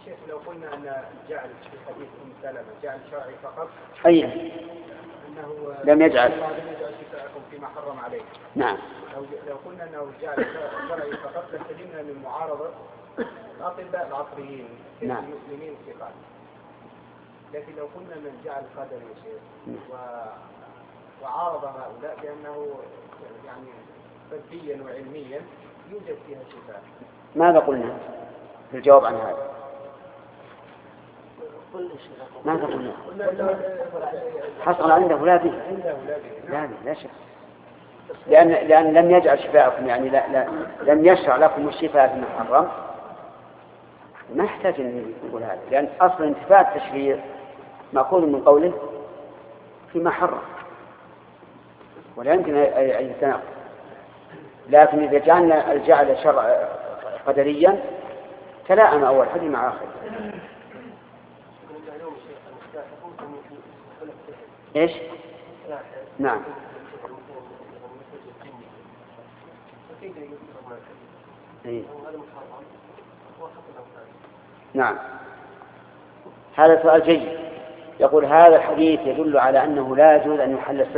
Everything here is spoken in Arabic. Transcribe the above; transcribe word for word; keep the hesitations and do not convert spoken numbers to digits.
شيخ لو قلنا أن الجعل في حديث أم سلمة جعل شرعي فقط. أي. أنه لم يجعل. الله لم يجعل شفاءكم فيما حرم عليه. نعم. لو لو قلنا أنه جعل شرعي فقط لاستدلنا من معارضة الأطباء العصريين. نعم. المسلمين الثقات. لكن لو قلنا من جعل قدري يا شيخ و... وعارض هؤلاء بأنه يعني طبيا وعلميا يوجد فيها شفاء. ماذا قلنا في الجواب عن هذا؟ ماذا قلنا؟ حصل عنده لا به. لا به لا شك. لأن لأن لم يجعل شفاءكم يعني لا لا لم يشرع لكم الشفاء في المحرم. ما يحتاج أن يقول هذا لأن أصل انتفاء التشريع مأخوذ من قوله فيما حرم ولا يمكن أن يتناقض. لكن إذا جعلنا الجعل شرع قدريا تلائم أول حديث مع آخر. إيش؟ نعم. إيه؟ نعم. هذا سؤال جيد. يقول هذا الحديث يدل على أنه لا يجوز أن يحل